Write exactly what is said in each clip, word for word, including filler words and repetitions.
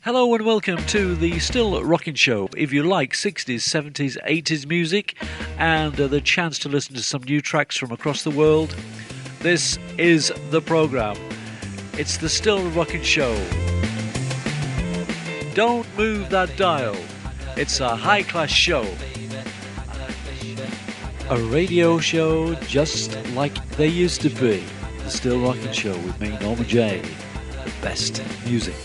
Hello and welcome to the Still Rockin' Show. If you like sixties, seventies, eighties music and uh, the chance to listen to some new tracks from across the world, this is the programme. It's the Still Rockin' Show. Don't move that dial. It's a high-class show. A radio show just like they used to be. The Still Rockin' Show with me, Norman J. The best music.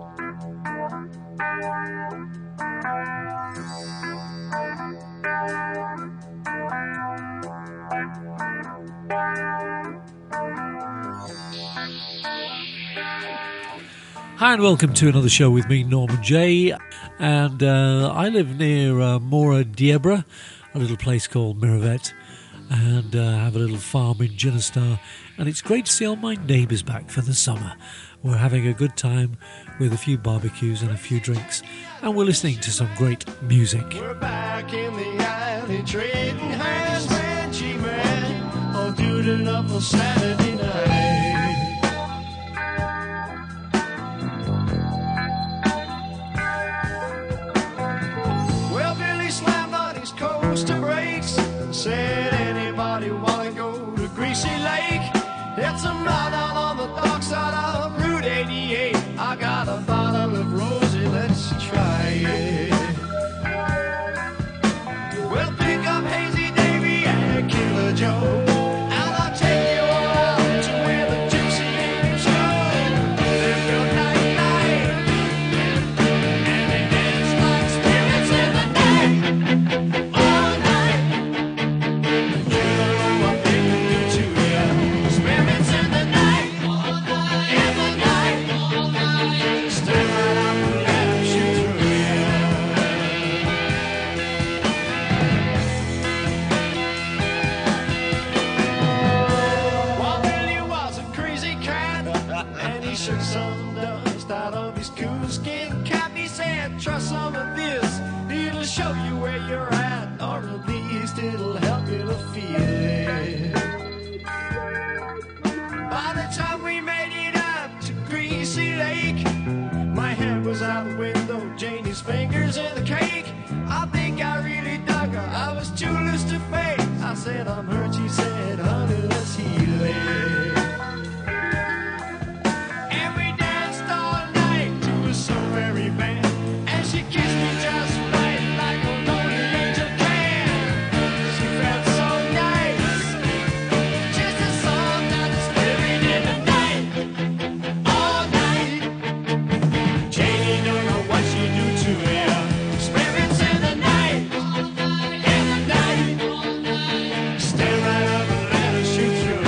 Hi and welcome to another show with me, Norman J. And uh, I live near uh, Mora Diebra, a little place called Miravet, and uh, have a little farm in Ginestar. And it's great to see all my neighbours back for the summer. We're having a good time with a few barbecues and a few drinks, and we're listening to some great music. We're back in the alley trading hands, man, G-man, all doodling up on Saturday night. Coaster brakes and said, anybody wanna go to Greasy Lake? It's a mile down on the dark side of Route eighty-eight. I got a bottle of rosé, let's try it. We'll pick up Hazy Davy and Killer Joe, and I'll take you all out to where the gypsy ladies go. Live your night, night, and they dance like spirits in the night. Try some of this, it'll show you where you're at, or at least it'll help you to feel it. By the time we made it up to Greasy Lake, my hand was out the window, Janie's fingers in the cake. I think I really dug her, I was too loose to fake. I said, I'm hurt, she said, honey, let's heal it. And we danced all night to a so very band. She kissed me just right, like a lonely angel can. She felt so nice, just a song that is living in the night, all night. Janie don't know what she do to you. Spirits in the night, in the night. Stand right up and let her shoot through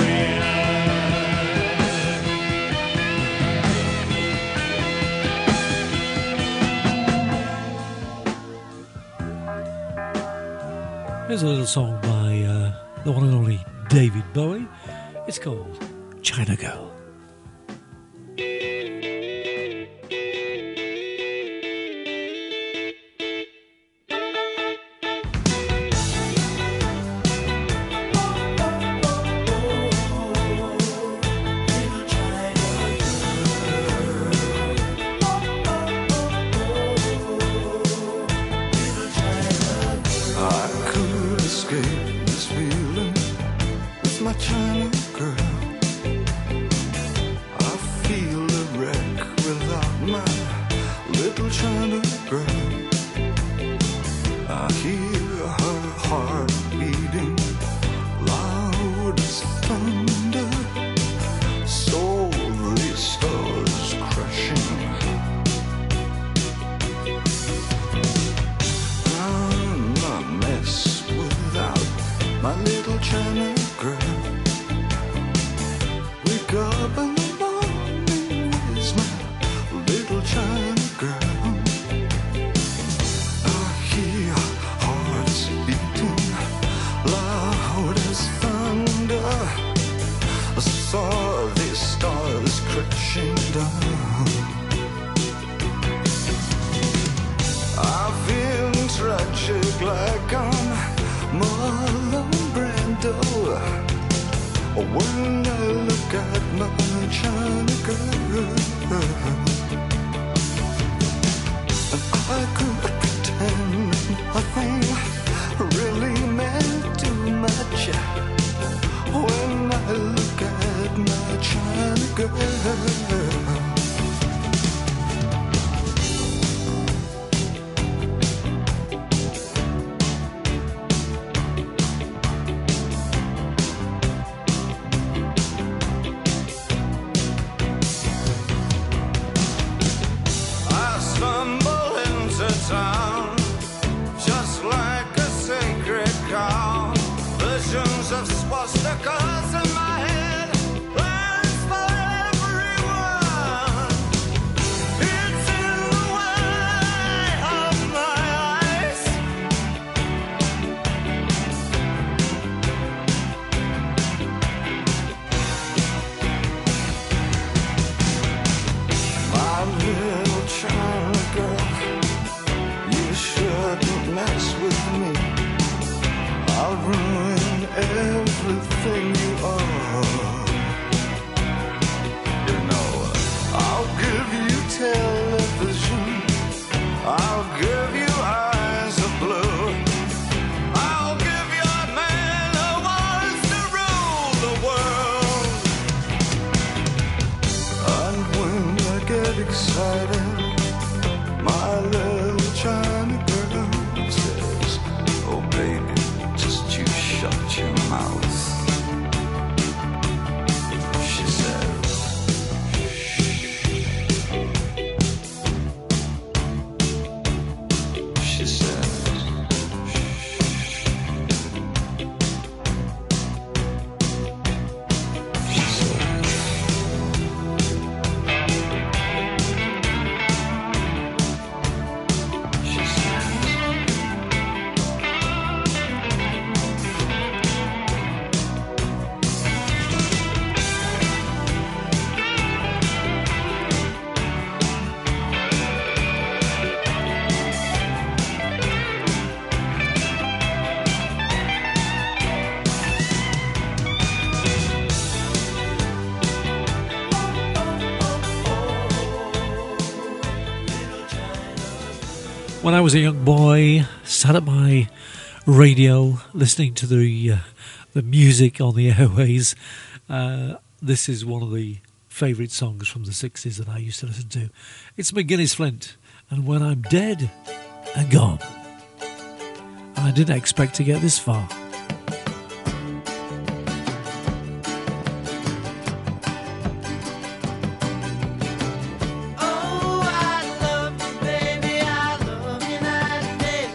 Here's a little song by uh, the one and only David Bowie. It's called China Girl. China girl, I feel a wreck without my little China girl. I hear her heart beating loud as thunder, softly stars crashing. I'm a mess without my little China girl. Wake up in the morning, where's my little China girl? I hear hearts beating loud as thunder. I saw these stars crashing down. I feel tragic like I'm Marlon Brando. When I look at my China girl, girl. I stumble into town just like a sacred cow. Visions of swastikas in my head, plans for everyone. It's in the way of my eyes. My little China girl, you shouldn't mess with me. I'll ruin everything you are. You know, I'll give you television, I'll give you eyes of blue, I'll give you a man who wants to rule the world. And when I get excited, my little China girl says, oh baby, just you shut your mouth. She says, she says, she says, she says. When I was a young boy, sat at my radio listening to the uh, the music on the airways, uh, this is one of the favourite songs from the sixties that I used to listen to. It's McGuinness Flint, and When I'm Dead and Gone. And I didn't expect to get this far. Oh, I love you, baby. I love you night and day.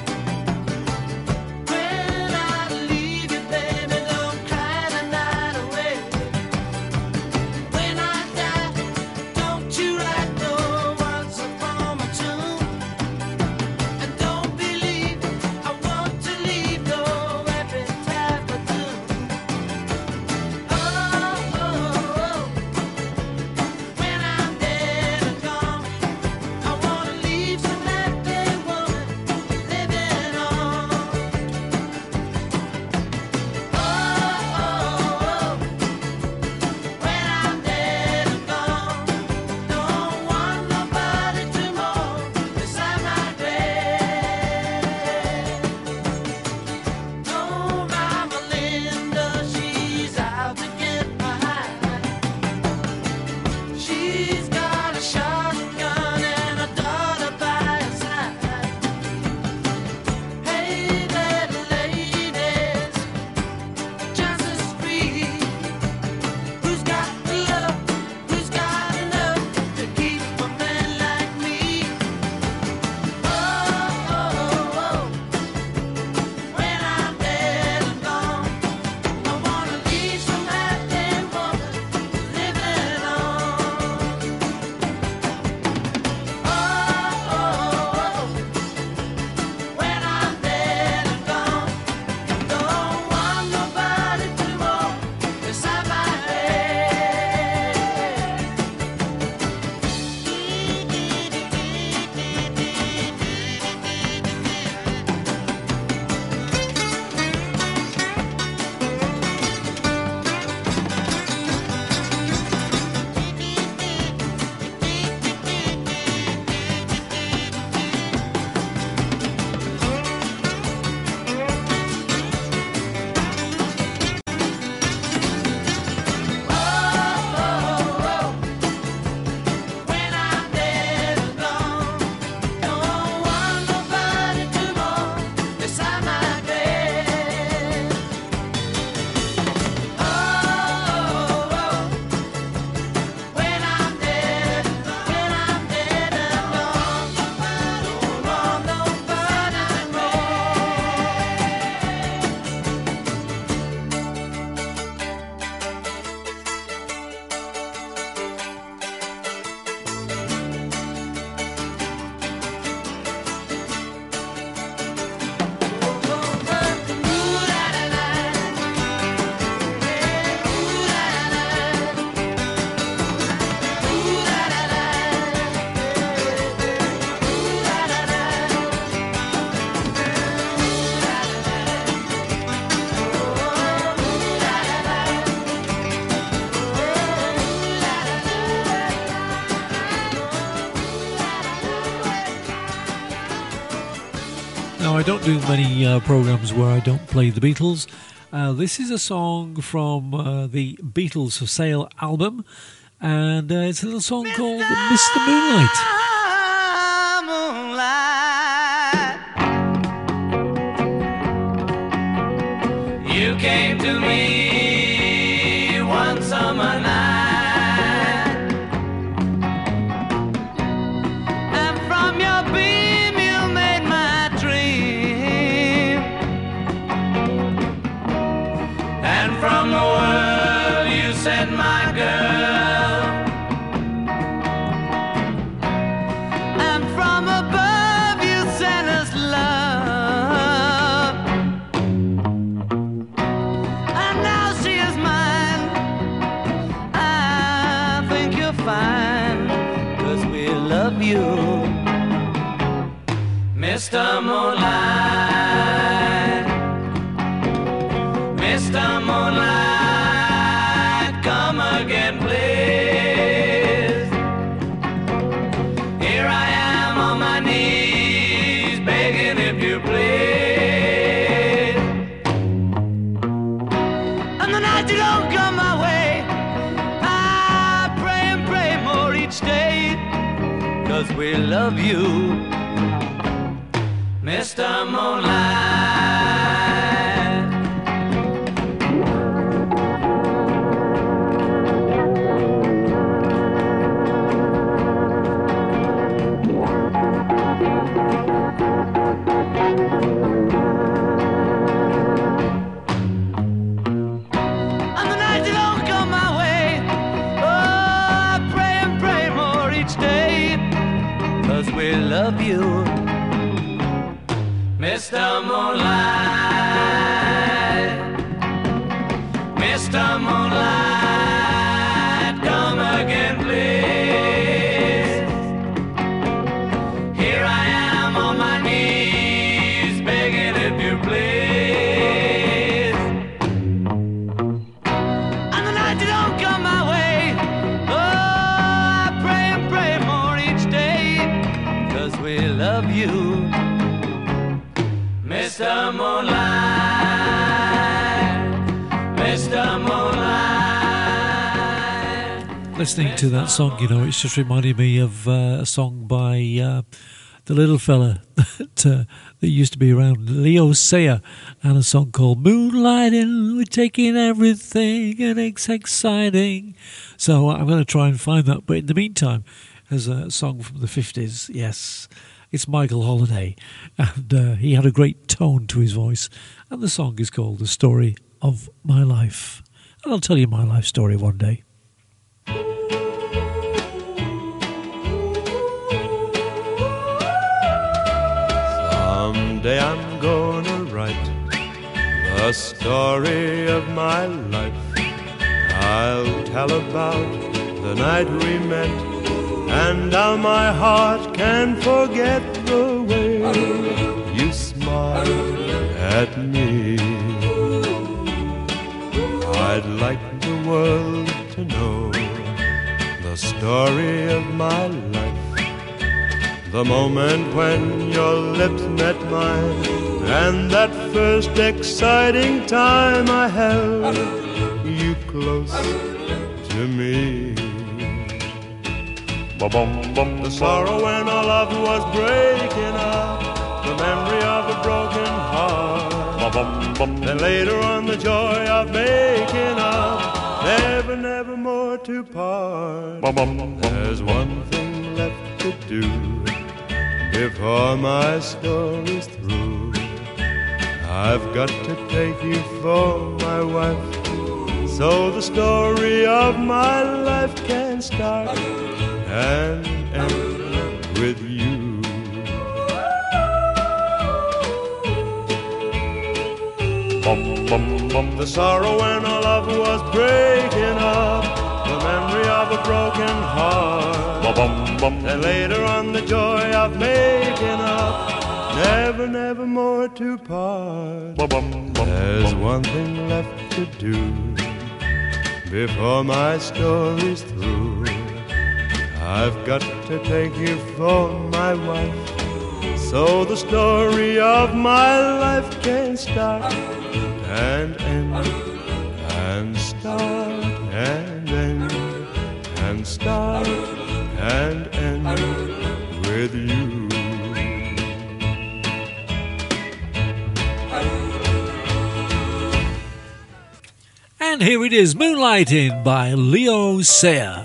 When I leave you, baby, don't cry the night away. When I die, don't you write no words upon my tomb. And don't believe I want to leave no epitaph or doom. Oh, oh, oh. When I'm dead and gone, I wanna leave some happy woman living on. Oh, oh, oh. When I'm dead and gone, don't want nobody to mourn beside my grave. No, Mama Linda, she's out to get my hide. She's got a shotgun and a daughter by her side. Hey, little ladies, just a street. Who's got the love? Who's got enough to keep a man like me? Oh, oh, oh. When I'm dead and gone, I wanna leave some happy woman living on. I don't do many uh, programs where I don't play the Beatles. Uh, this is a song from uh, the Beatles for Sale album, and uh, it's a little song called Mister Moonlight. Moonlight, you came to me one summer night. From the world you sent my girl, and from above you sent us love, and now she is mine. I think you're fine, 'cause we love you, Mister Moonlight, Mister Moonlight, come again, please. Here I am on my knees, begging if you please. And the night you don't come my way, I pray and pray more each day, 'cause we love you, Mister Moonlight. We love you, Mister Moonlight, Mister Moonlight, come again, please. Here I am on my knees, begging if you please. And the night you don't come my way, oh, I pray and pray more each day, 'cause we love you, Mister Moonlight, Mister Moonlight. Listening to that song, you know, it's just reminded me of uh, a song by uh, the little fella that, uh, that used to be around, Leo Sayer, and a song called Moonlighting, we're taking everything and it's exciting. So I'm going to try and find that, but in the meantime, there's a song from the fifties, yes. It's Michael Holiday, and uh, he had a great tone to his voice, and the song is called The Story of My Life. And I'll tell you my life story one day. Someday I'm gonna write the story of my life. I'll tell about the night we met, and how my heart can forget the way you smiled at me. I'd like the world to know the story of my life, the moment when your lips met mine, and that first exciting time I held you close to me. The sorrow when our love was breaking up, the memory of a broken heart, then later on the joy of making up, never, never more to part. There's one thing left to do before my story's through. I've got to take you for my wife, so the story of my life can start and end with you. The sorrow when our love was breaking up, the memory of a broken heart, and later on the joy of making up, never, never more to part. There's one thing left to do before my story's through. I've got to take you for my wife, so the story of my life can start and end, and start and end, and start and end with you. And here it is, Moonlighting by Leo Sayer.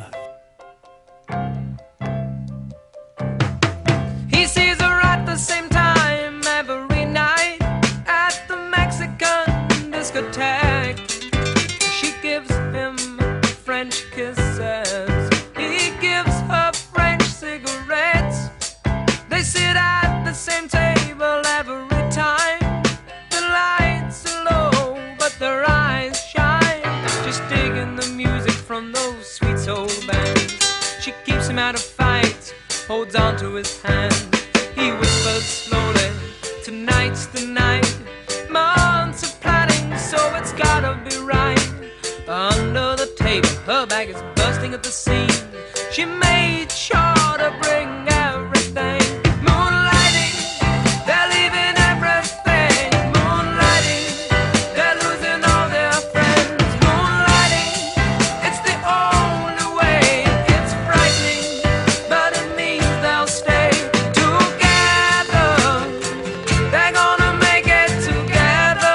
He sees her at the same time every night at the Mexican discotheque. She gives him French kisses, he gives her French cigarettes. They sit at the same table every time. The lights are low, but their eyes shine. Just digging the music from those sweet soul bands. She keeps him out of fights, holds on to his hand. He whispers slowly, tonight's the night. Months of planning, so it's gotta be right. Under the table, her bag is bursting at the seams. She made sure to bring everything. Moonlighting, they're leaving everything. Moonlighting, they're losing all their friends. Moonlighting, it's the only way. It's frightening, but it means they'll stay together. They're gonna make it together.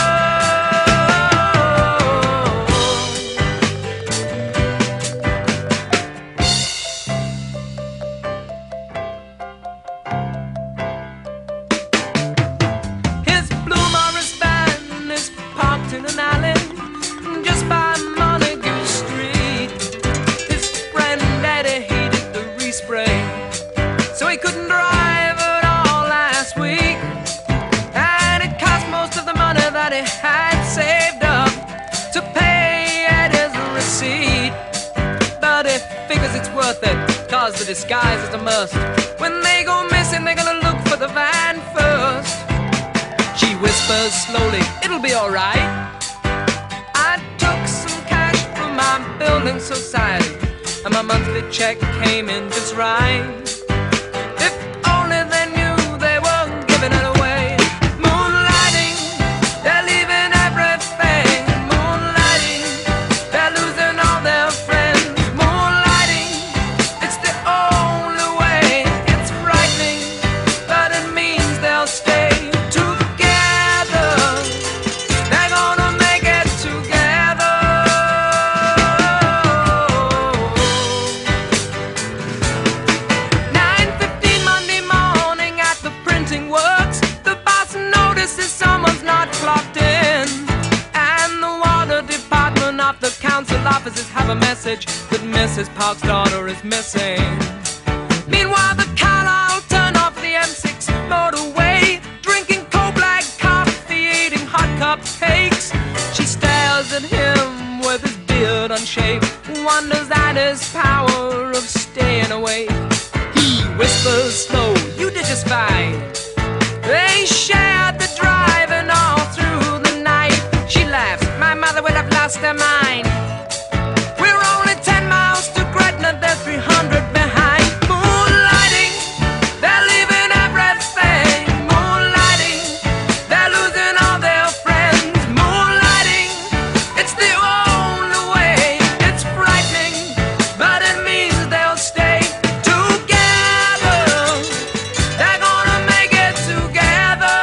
His Blue Morris van is parked in an alley just by Montague Street. His friend Eddie hated the respray, so he couldn't drive at all last week. And it cost most of the money that he had saved up to pay Eddie's receipt. But he figures it's worth it, cause the disguise is a must. When they go missing, they're gonna look for the van first. She whispers slowly, it'll be alright. I took some cash from my building society, and my monthly check came in just right. If only they knew they were giving it away. Moonlighting, they're leaving everything. Moonlighting, they're losing all their friends. Moonlighting, it's the only way. It's frightening, but it means they'll stay together. They're gonna make it together. nine fifteen Monday morning at the printing works. The boss notices someone's not clocked in, and the water department of the council offices have a message that Missus Park's daughter is missing. Meanwhile, the Carlisle turn off the M six motorway, drinking cold black coffee, eating hot cupcakes. She stares at him with his beard unshaved, wonders at his power of staying away. He whispers slow, you did just fine. They shared the driving all through the night. She laughs, my mother would have lost her mind. We're only ten miles to Gretna, they're three hundred behind. Moonlighting, they're leaving everything. Moonlighting, they're losing all their friends. Moonlighting, it's the only way. It's frightening, but it means they'll stay together. They're gonna make it together.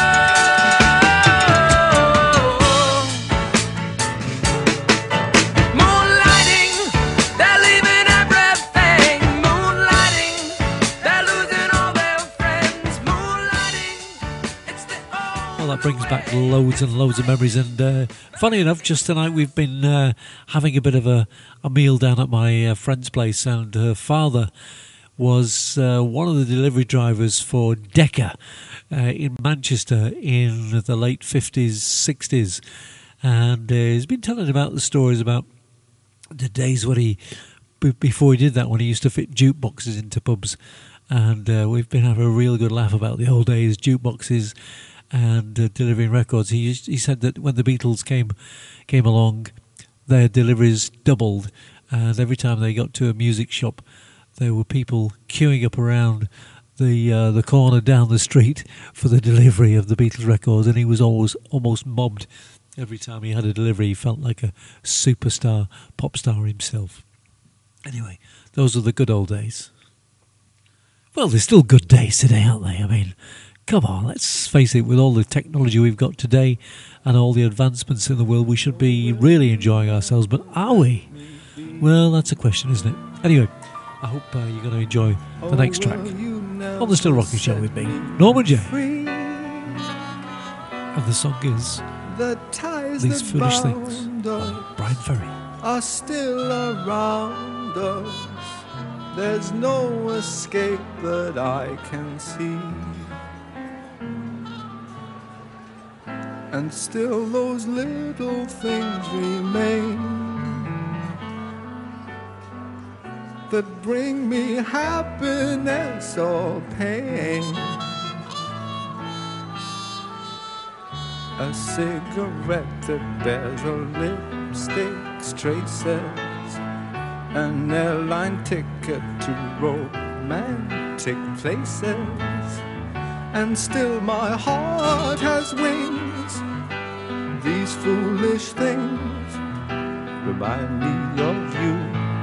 Moonlighting, they're leaving everything. Moonlighting, they're losing all their friends. Moonlighting, it's the only Well, that brings back loads and loads of memories. And uh, funny enough, just tonight we've been uh, having a bit of a, a meal down at my uh, friend's place, and her father was uh, one of the delivery drivers for Decca uh, in Manchester in the late fifties, sixties. And uh, he's been telling about the stories about the days when he, b- before he did that, when he used to fit jukeboxes into pubs. And uh, we've been having a real good laugh about the old days, jukeboxes and uh, delivering records. He used, he said that when the Beatles came came along, their deliveries doubled, and every time they got to a music shop, there were people queuing up around the uh, the corner down the street for the delivery of the Beatles records, and he was always almost mobbed every time he had a delivery. He felt like a superstar, pop star himself. Anyway, those are the good old days. Well, there's still good days today, aren't they? I mean, come on, let's face it, with all the technology we've got today and all the advancements in the world, we should be really enjoying ourselves, but are we? Well, that's a question, isn't it? Anyway, I hope uh, you're going to enjoy the next track on the Still Rocking Show with me, Norman J. Free. And the song is The ties These that Foolish Things bound by us Brian Ferry. are still around us. There's no escape that I can see. And still those little things remain that bring me happiness or pain. A cigarette that bears a lipstick's traces, an airline ticket to romantic places, and still my heart has wings. These foolish things remind me of you.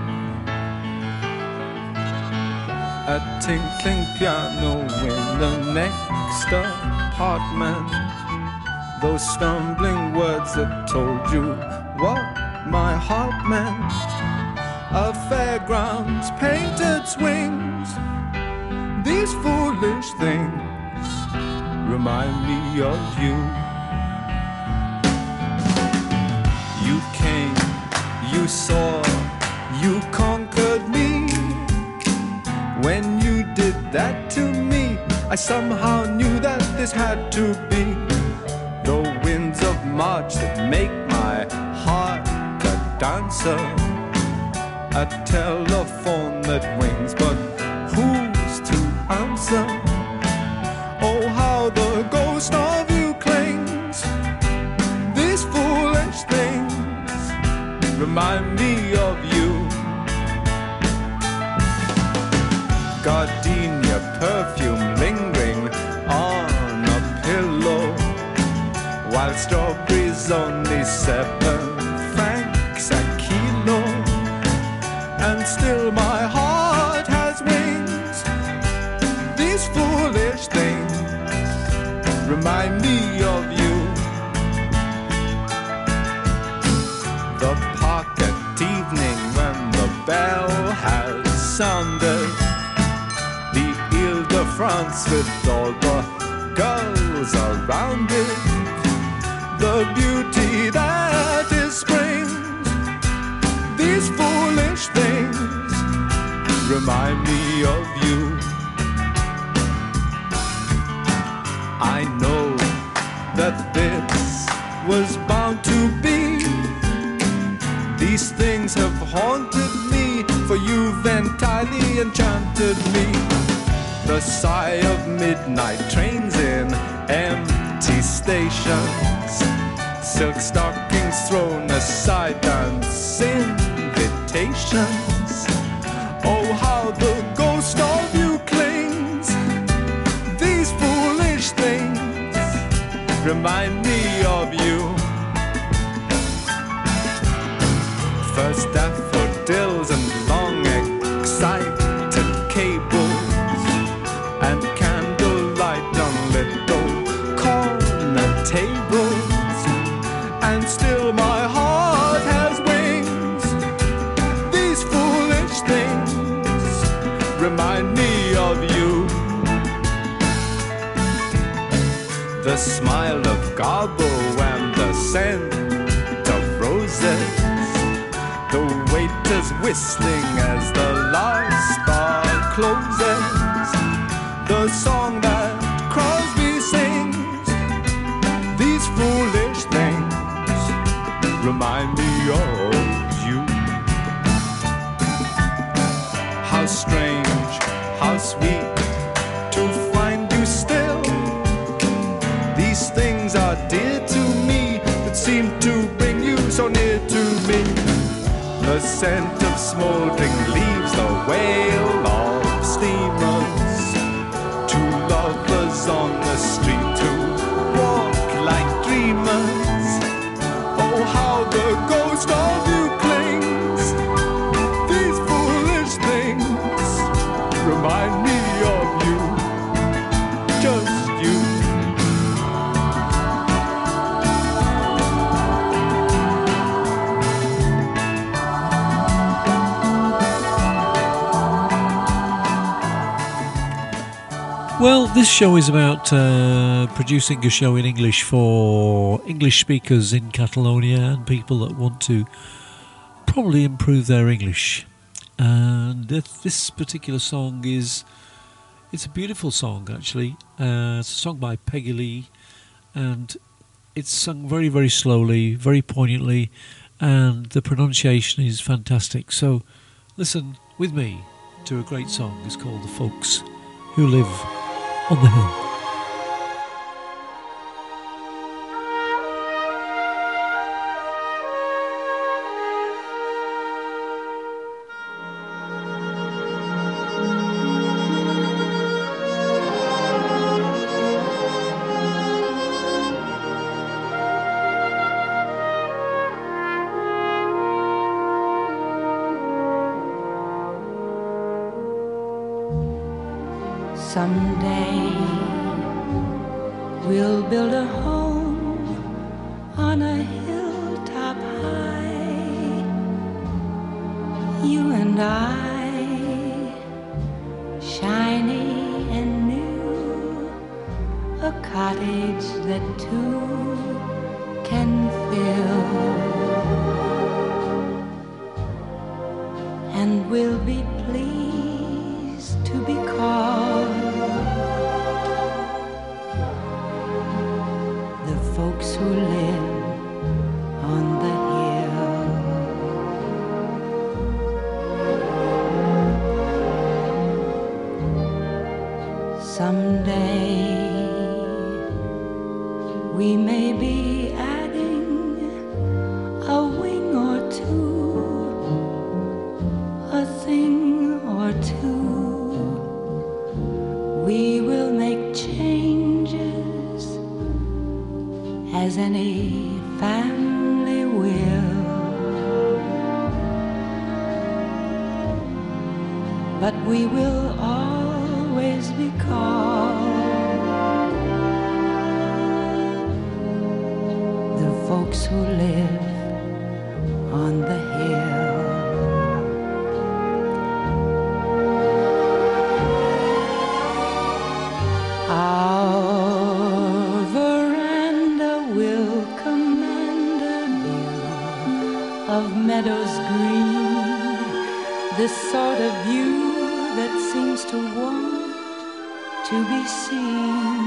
A tinkling piano in the next apartment, those stumbling words that told you what my heart meant. A fairground's painted swings. These foolish things remind me of you. You came, you saw, you conquered me. When you did that to me, I somehow knew that this had to be the winds of March that make my heart a dancer, a telephone that rings, but who's to answer? Oh, how the ghost of you clings. These foolish things remind me of you. Gardenia perfume lingering on a pillow, while strawberries only seven francs a kilo. And still my heart has wings. These foolish things remind me of you. The park at evening when the bell has sounded, the Ile-de-France with all the girls around it, the beauty that is spring. These foolish things remind me of you. I know that this was bound to be. These things have haunted me, for you've entirely enchanted me. The sigh of midnight trains in empty stations, silk stockings thrown aside, dance invitations. Oh, how the ghost of you clings. These foolish things remind me of you. First daffodils and long excited cables, and candlelight on little corner tables, and still my heart has wings. These foolish things remind me of you. The smile of Garbo and the scent of roses, the waiters whistling as the last bar closes, the song that Crosby sings. These foolish things remind me of you. How strange, how sweet to find you still. These things are dear to me, that seem to bring you so near to me. The scent of smoldering leaves, the wail of steamers, remind me of you, just you. Well, this show is about uh, producing a show in English for English speakers in Catalonia and people that want to probably improve their English. And this particular song is, it's a beautiful song actually. Uh, it's a song by Peggy Lee, and it's sung very, very slowly, very poignantly, and the pronunciation is fantastic. So listen with me to a great song. It's called The Folks Who Live on the Hill. Someday we'll build a home on a hilltop high, you and I, shiny and new, a cottage that two can fill, and we'll be pleased to be called folks who live on the hill. Someday we may be adding a wing or two, a thing or two. We will make changes as any family will, but we will always be called the folks who live on the hill. Our veranda will command a view of meadows green, the sort of view that seems to want to be seen.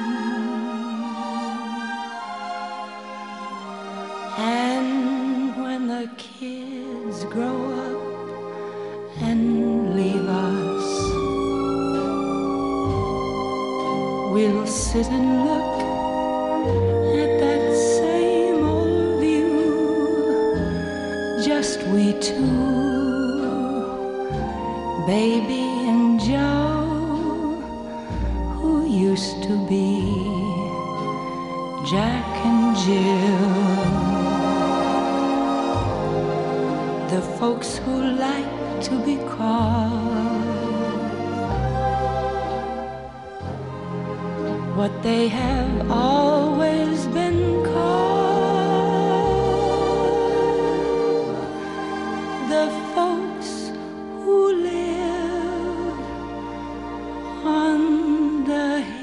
And when the kids grow up and leave us, we'll sit and look at that same old view, just we two, baby and Joe, who used to be Jack and Jill, the folks who like to be called what they have always been called, the folks who live on the hill.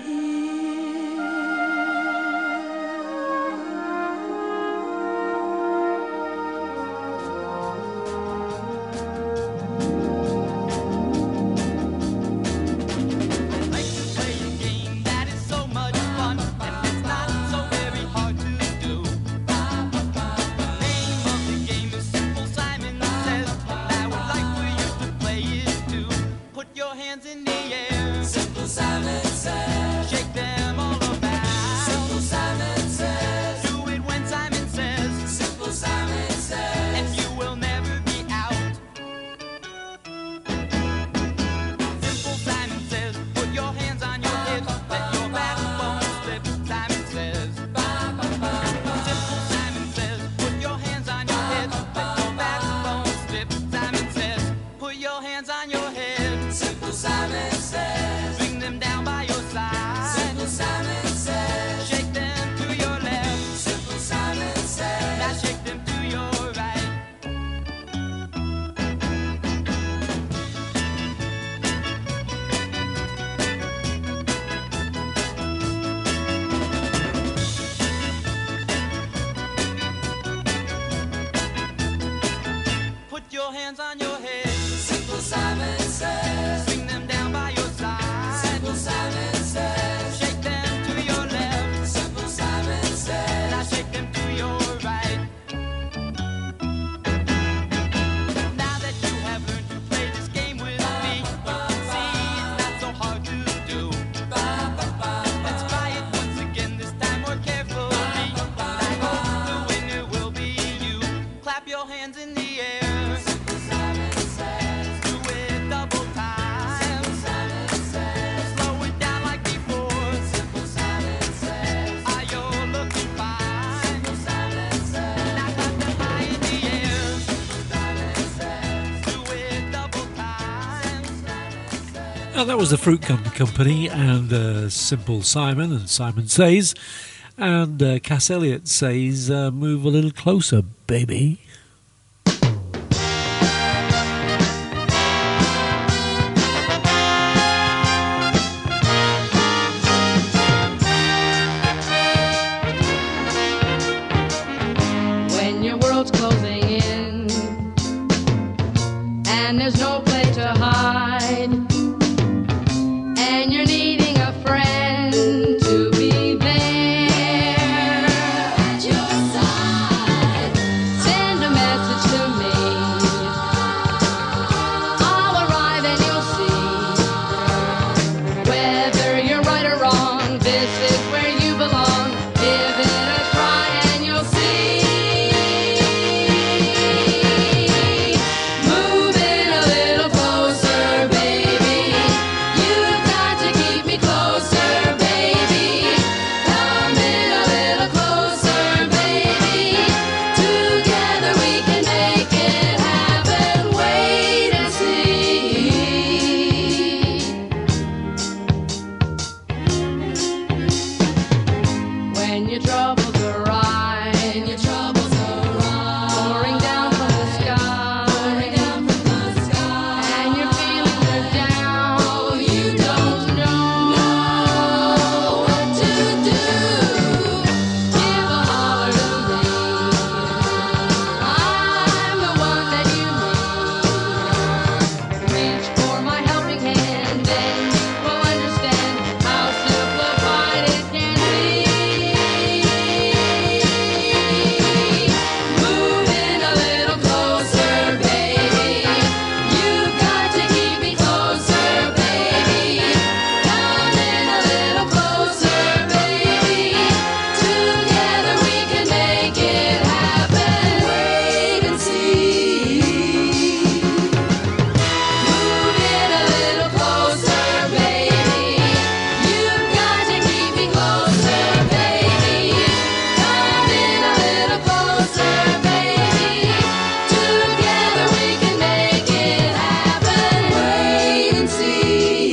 Simple Simon says, bring them down by your side. Simple Simon says, shake them to your left. Simple Simon says, now shake them to your right. Put your hands on your head. Simple Simon says, bring them down by your side. Simple Simon says, shake them to your left. Simple Simon says, now shake them to your right. Now that you have learned to play this game with me, you can see it's not so hard to do. Let's try it once again, this time more carefully. I hope the winner will be you. Clap your hands in the air. Do it double time. Slow it down like before. Are you looking fine? Now clap them high in the air. Do it double time. Now, that was the Fruit Com- Company and uh, Simple Simon and Simon Says. And uh, Cass Elliot says, uh, move a little closer, baby. When your world's closing in and there's no place to hide, and you're needing a friend to be there at your side, send a message to me. I'll arrive and you'll see whether you're right or wrong. This is where you belong. Give it a try and you'll see. Move in a little closer, baby. You've got to keep me closer, baby. Come in a little closer, baby. Together we can make it happen. Wait and see. When your troubles arise, when your troubles arise, pouring down from the sky, pouring down from the sky, and your feelings are down, oh, you don't know, what to do. Give a holler to me. I'm the one that you need. Reach for my helping hand, then you will understand how simplified it can be. Move in a little closer, baby. You've got to keep me closer, baby. Come in a little closer, baby. Together we can make it happen. Wait and see. Move in a little closer, baby. You've got to keep me closer, baby. Come in a little closer, baby. Together we can make it happen. Wait and see.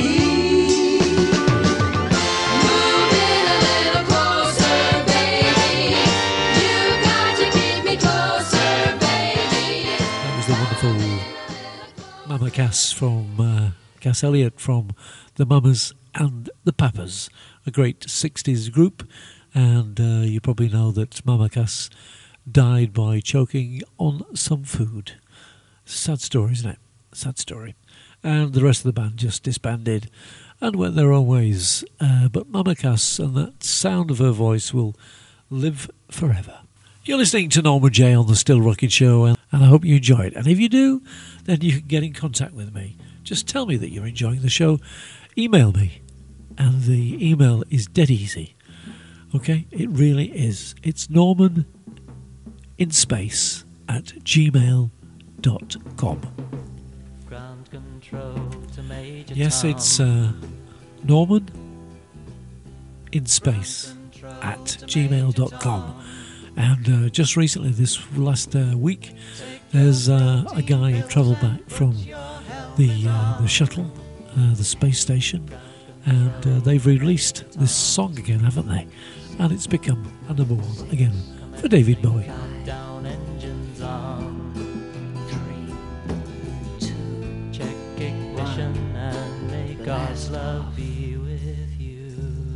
Move in a little closer, baby. You've got to keep me closer, baby. That was the wonderful Mama Cass from uh, Cass Elliot from the Mamas and the Papas, a great sixties group. And uh, you probably know that Mama Cass died by choking on some food. Sad story, isn't it? Sad story. And the rest of the band just disbanded and went their own ways. Uh, but Mama Cass and that sound of her voice will live forever. You're listening to Norman J on the Still Rocking Show, and, and I hope you enjoy it. And if you do, then you can get in contact with me. Just tell me that you're enjoying the show. Email me, and the email is dead easy. Okay, it really is. It's Norman in space at gmail dot com. Ground control to Major Yes, Tom. it's uh, Norman in space at gmail dot com. And uh, just recently, this last uh, week, there's uh, a guy who travelled back from the uh, the shuttle uh, the space station, and uh, they've released this song again, haven't they? And it's become a number one again for David Bowie. Down engines on. Three, two, check ignition and may God's love be with you.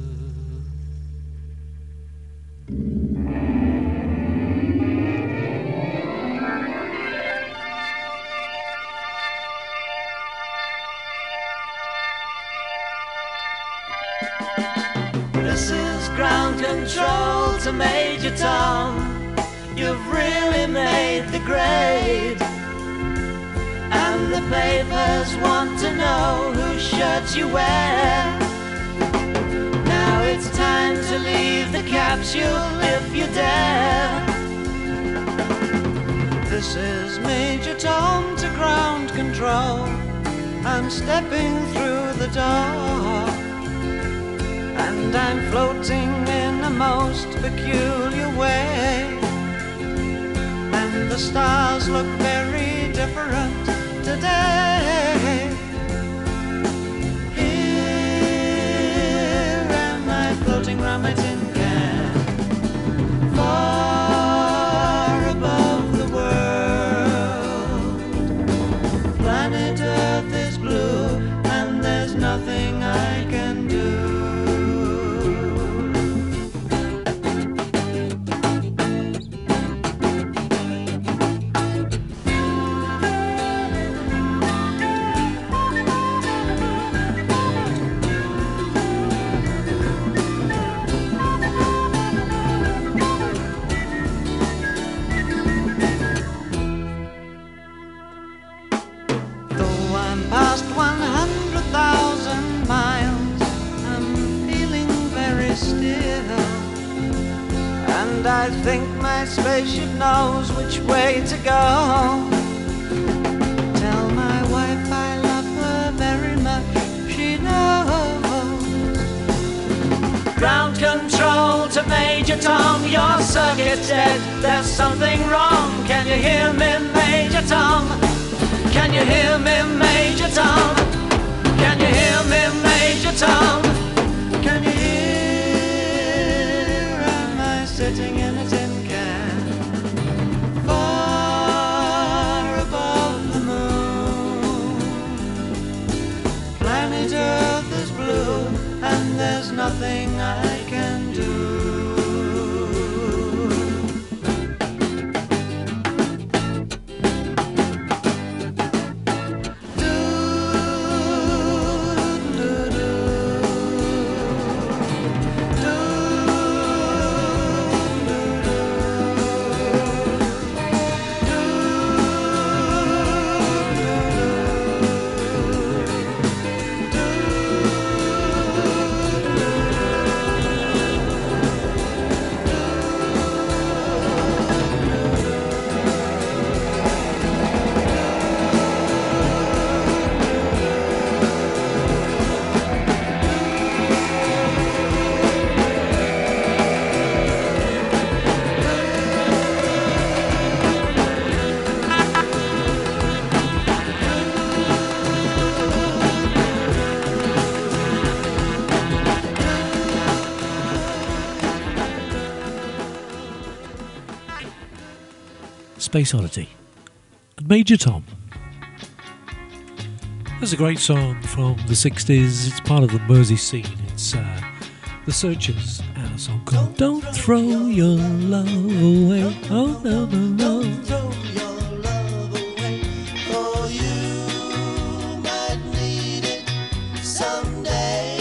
This is ground control to Major Tom. You've really made the grade. And the papers want to know whose shirts you wear. Now it's time to leave the capsule if you dare. This is Major Tom to ground control. I'm stepping through the door. And I'm floating in a most peculiar way. And the stars look very different today. Here am I floating round my tin can, far above the world. Planet Earth is blue and there's nothing I can do. I think my spaceship knows which way to go. Tell my wife I love her very much, she knows. Ground control to Major Tom, your circuit's dead, there's something wrong. Can you hear me, Major Tom? Can you hear me, Major Tom? Can you hear me, Major Tom? Can you hear? Sitting in a tin can, far above the moon. Planet Earth is blue, and there's nothing I can do. Space Oddity and Major Tom. There's a great song from the sixties. It's part of the Mersey scene. It's uh, The Searchers and a song called Don't Throw Your Love Away. Oh, no, no, no. Don't throw your love away, for you might need it someday.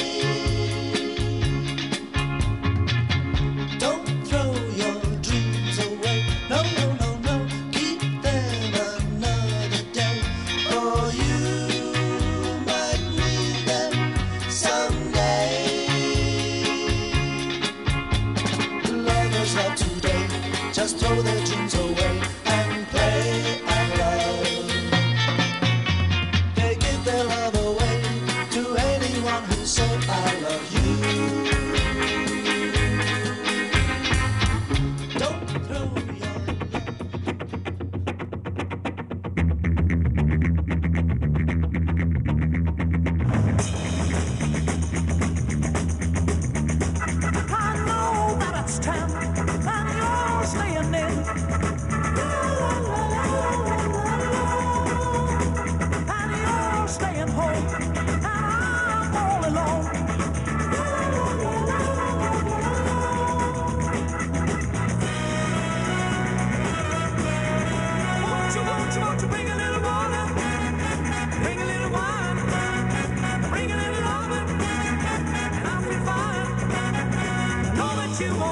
Don't throw your dreams away, no, no, no, no. Keep them another day, for you might need them someday. Lovers of today just throw their dreams away and play and love. They give their love away to anyone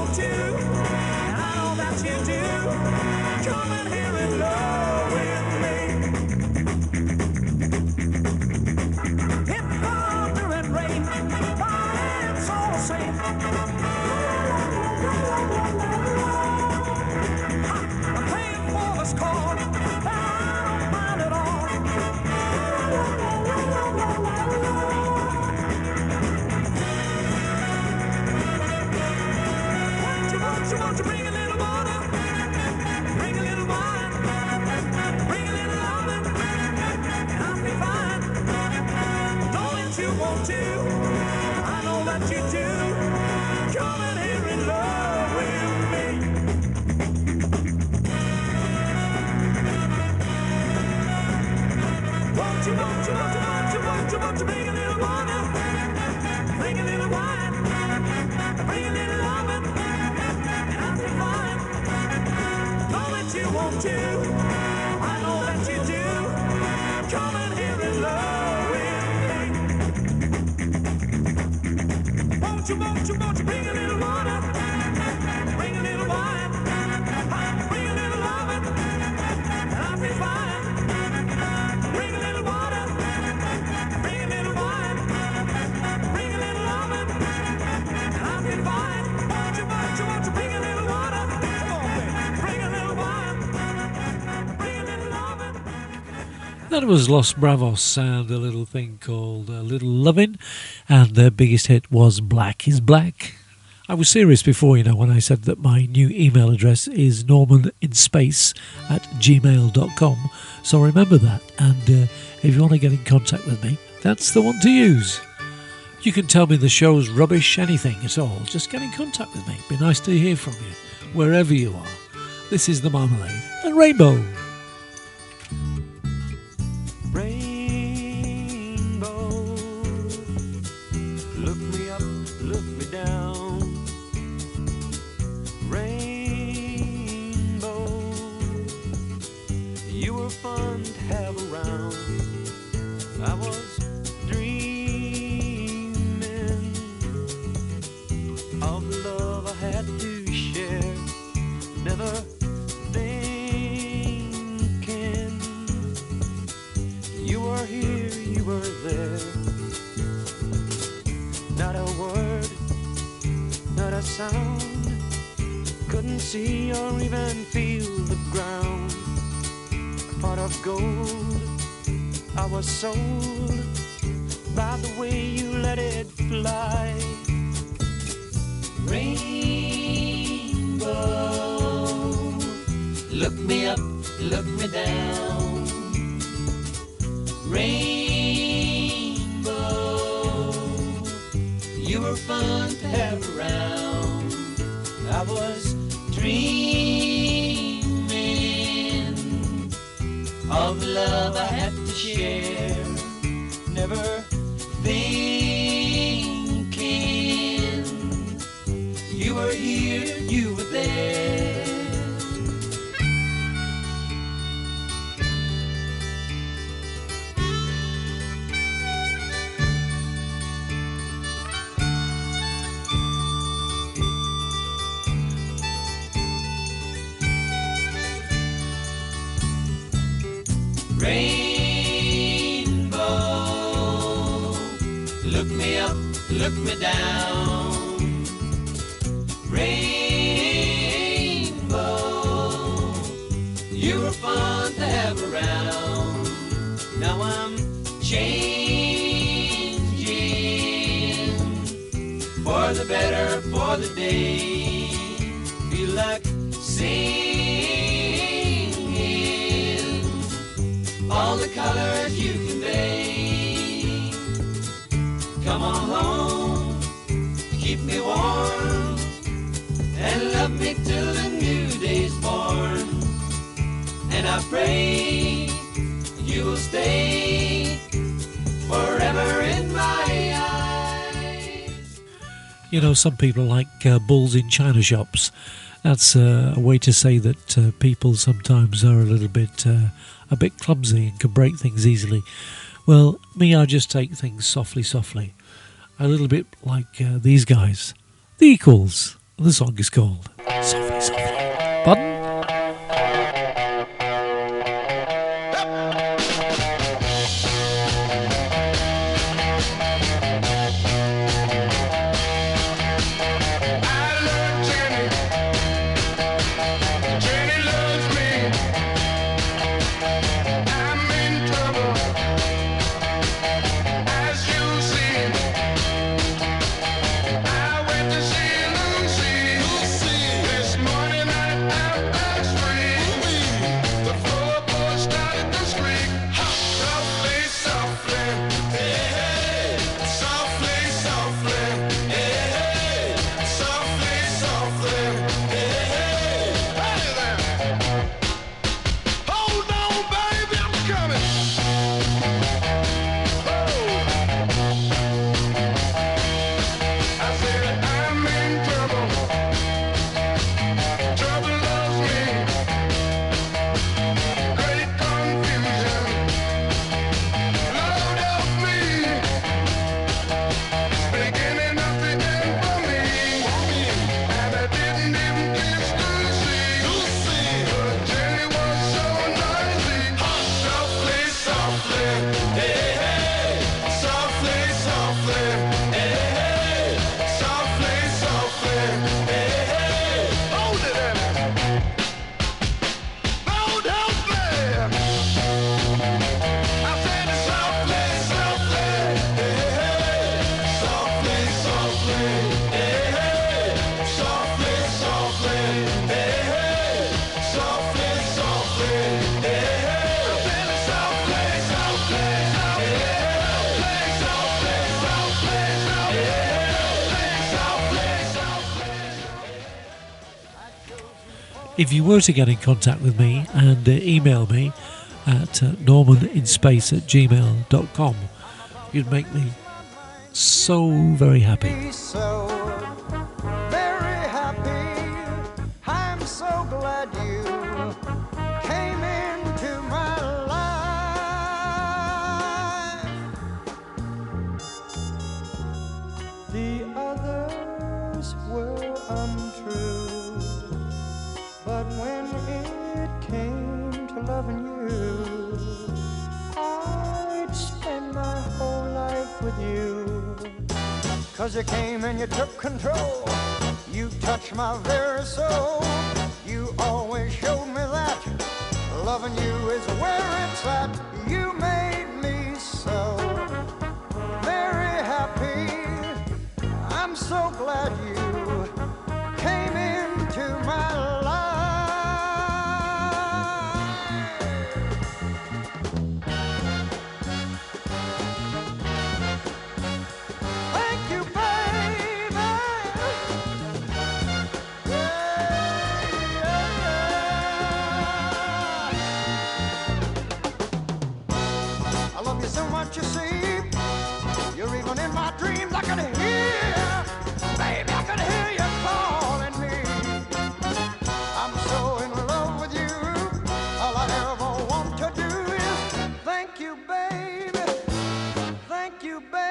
want to, and I know that you do. Come in here in love with me. If thunder and rain, fire, it's all the same. I'm paying for this card, I don't mind at all. Won't you, won't you, won't you bring a little water, bring a little wine, bring a little loving, and I'll be fine. Know that you want to, I know that you do. Come in here in love with me. Won't you, won't you, won't you, won't you, won't you, won't you bring a little water, bring a little wine, bring a little loving, and I'll be fine. Know that you want to, I know that you do. Come in here in love with me. Won't you, won't you, won't you bring a little water, bring a little wine, bring a little loving, and I'll be fine. Bring a little water, bring a little wine, bring a little loving, and I'll be fine. Won't you, won't you, won't you bring a little water? Come on, baby. Bring a little wine, bring a little loving. That was Los Bravos and a little thing called uh, Little Lovin', and their biggest hit was Black is Black. I was serious before, you know, when I said that my new email address is normaninspace at gmail dot com, so remember that, and uh, if you want to get in contact with me, that's the one to use. You can tell me the show's rubbish, anything at all, just get in contact with me. Be nice to hear from you, wherever you are. This is The Marmalade and Rainbow. Rainbow, look me up, look me down. Rainbow, you were fun to have around. I was dreaming of the love I had to share, never thinking you were here, you were there. Not a word, not a sound, couldn't see or even feel the ground. A pot of gold, I was sold by the way you let it fly. Rainbow, look me up, look me down. Rainbow, you were fun to have around. I was dreaming of the love I had to share, never thinking you were here, you were there. Rainbow, look me up, look me down. Rainbow, you were fun to have around. Now I'm changing for the better, for the day. Feel like singing all the colors you convey. Come on home, keep me warm, and love me till the new day's born. And I pray you will stay forever in my eyes. You know, some people like uh, bulls in china shops. That's uh, a way to say that uh, people sometimes are a little bit uh, a bit clumsy and can break things easily. Well, me, I just take things softly, softly. A little bit like uh, these guys, the Equals. The song is called Softly, Softly. Pardon? If you were to get in contact with me and uh, email me at uh, normaninspace at gmail dot com, you'd make me so very happy. So very happy. I'm so glad you came into my life. The others were untrue, but when it came to loving you, I'd spend my whole life with you. Cause you came and you took control. You touched my very soul. You always showed me that loving you is where it's at. You made me so very happy. I'm so glad you came into my life. Thank you, baby. Yeah, yeah. I love you so much, you see. You're even in my dreams. I can hear, baby, I can hear you calling me. I'm so in love with you. All I ever want to do is thank you, baby. Thank you, baby.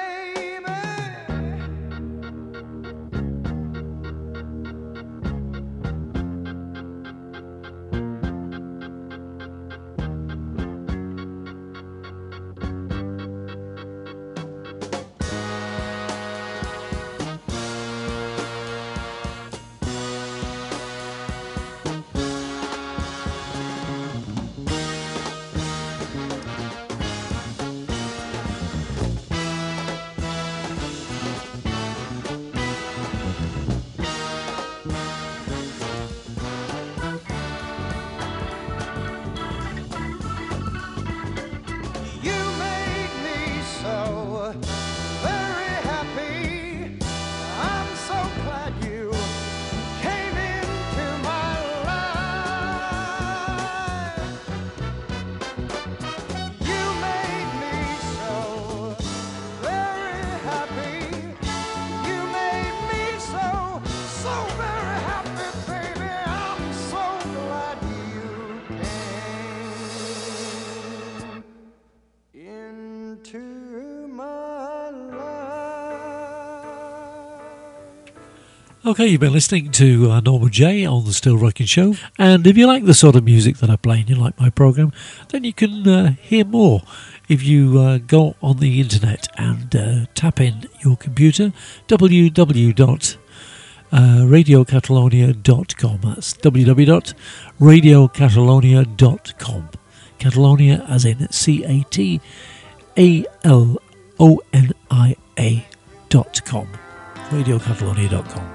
Okay, you've been listening to uh, Norman J on the Still Rocking Show, and if you like the sort of music that I play and you like my program, then you can uh, hear more if you uh, go on the internet and uh, tap in your computer, w w w dot radio catalonia dot com. That's w w w dot radio catalonia dot com. Catalonia as in C A T A L O N I A dot com. radio catalonia dot com.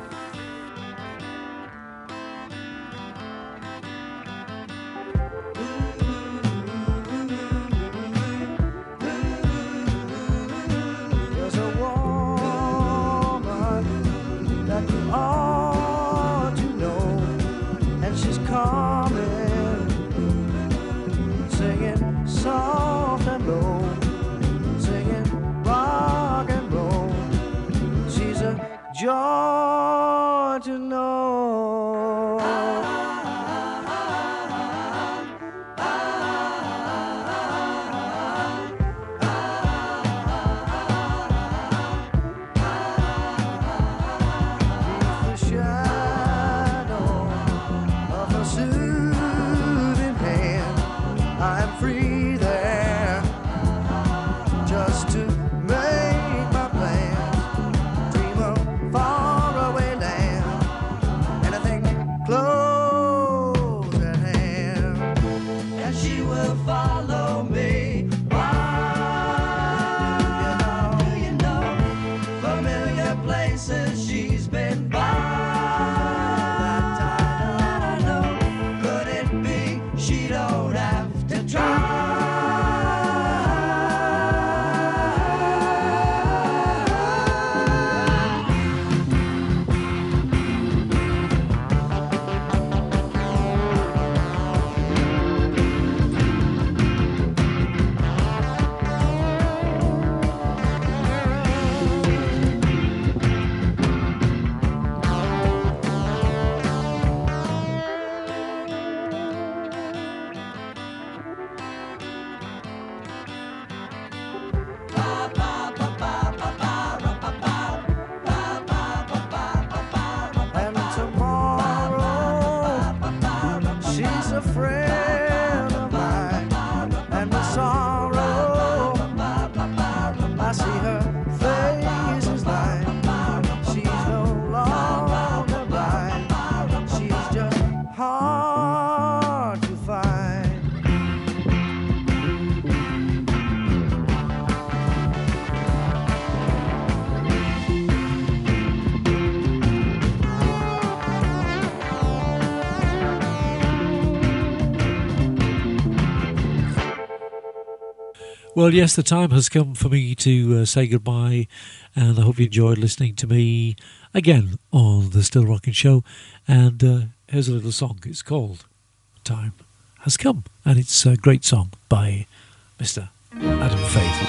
There's a woman that you ought to know, and she's coming, singing soft and low, singing rock and roll. She's a joy to know. The shadow of her soothing hand, I'm free there just to make my plans, dream of faraway land, anything close at hand, and she will follow me. Why? Do you know familiar places she's been by? That I know. Could it be she don't have to try? And tomorrow she's a friend of mine, and with sorrow I see her face is mine. She's no longer blind, she's just hard to find. Well, yes, the time has come for me to uh, say goodbye, and I hope you enjoyed listening to me again on the Still Rocking Show. And uh, here's a little song. It's called Time Has Come, and it's a great song by Mister Adam Faith.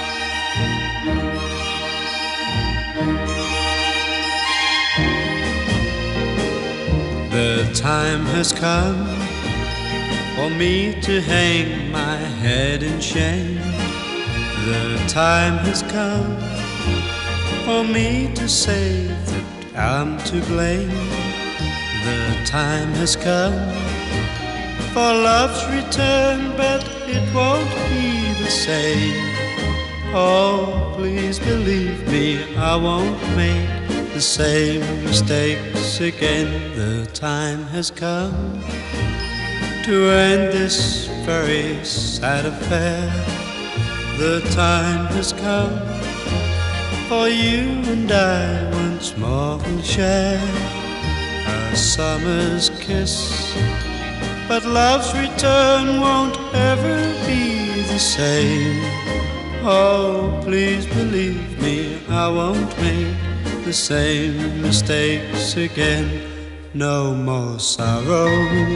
The time has come for me to hang my head in shame. The time has come for me to say that I'm to blame. The time has come for love's return, but it won't be the same. Oh, please believe me, I won't make the same mistakes again. The time has come to end this very sad affair. The time has come for you and I once more will share a summer's kiss, but love's return won't ever be the same. Oh, please believe me, I won't make the same mistakes again. No more sorrows,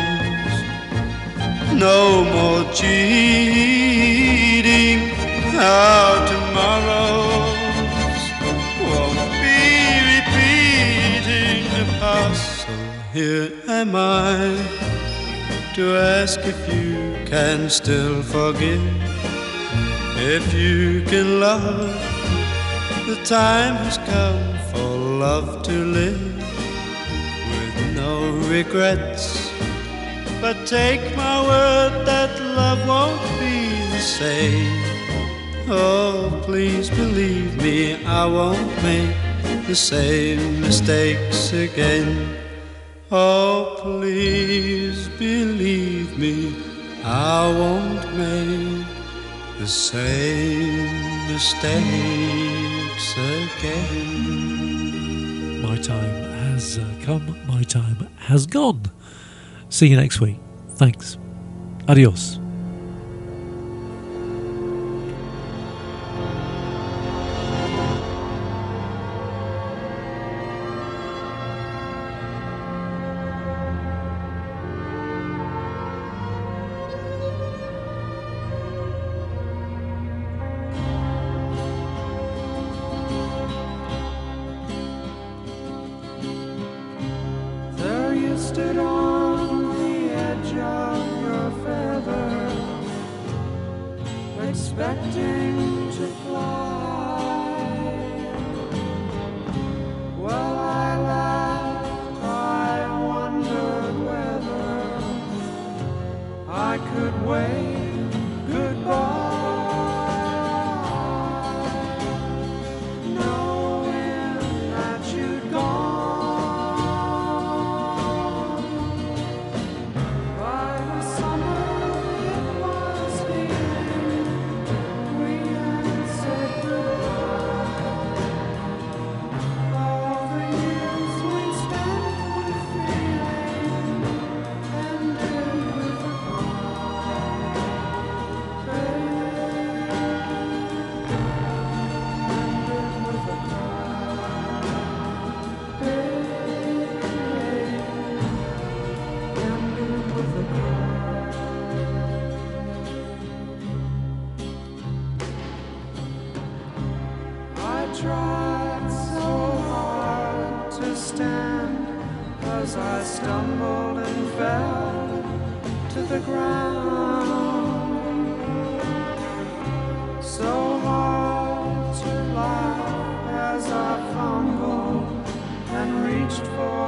no more cheating. Our tomorrows won't be repeating the past. So here am I to ask if you can still forgive, if you can love. The time has come for love to live. regrets. But take my word that love won't be the same. Oh, please believe me, I won't make the same mistakes again. Oh, please believe me, I won't make the same mistakes again. My time has uh, come, my time has gone. See you next week. Thanks. Adios. There you stood on the edge of your feathers, expecting to fly. Well, I laughed, I wondered whether I could wave goodbye, knowing that you'd gone. By the summer it was evening, we had said goodbye. All the years we spent with feeling ended with a cry. Ended with a cry. Ended with a cry. I tried so hard to stand as I stumbled and fell to the ground. So hard to laugh as I fumbled and reached for